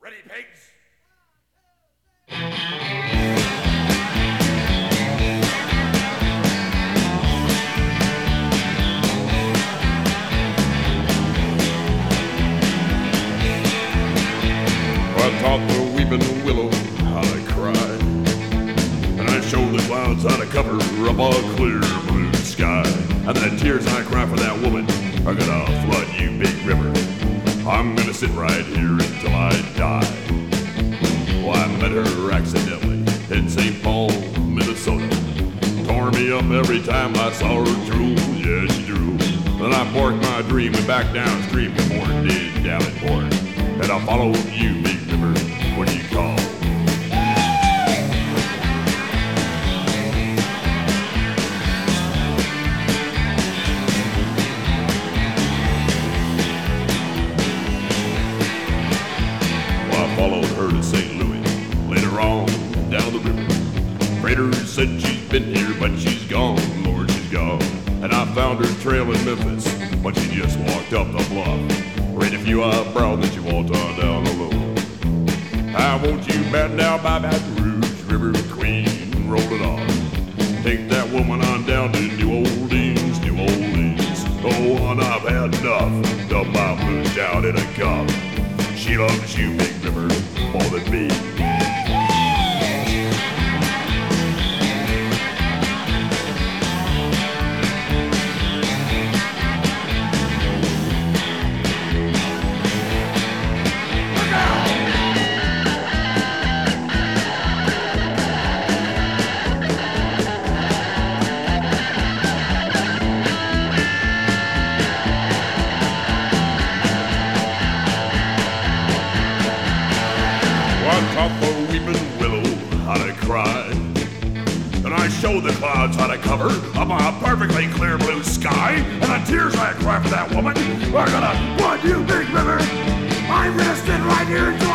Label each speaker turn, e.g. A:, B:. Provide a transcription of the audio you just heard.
A: Ready, pigs? I taught the weeping willow how to cry, and I showed the clouds how to cover up a clear blue sky. And the tears I cry for that woman are gonna flood you, big river. I'm gonna sit right here until I die. Well, I met her accidentally in St. Paul, Minnesota. Tore me up every time I saw her drool, yeah, she drooled. Then I parked my dream and back downstream before it did down at port. And I followed you, big river, when you called. Followed her to St. Louis, later on down the river. Freighter said she's been here, but she's gone, Lord, she's gone. And I found her trail in Memphis, but she just walked up the bluff. Raised a few eyebrows, then she walked on down the low. I want you back down by Baton Rouge, River Queen, roll it on. Take that woman on down to New Orleans, New Orleans. Oh, and I've had enough, dump my blues down in a cup. She loves you, big river, more than me. I taught the weeping willow how to cry, and I showed the clouds how to cover up a perfectly clear blue sky. And the tears I cry for that woman are gonna flood you, big river. I'm gonna sit right here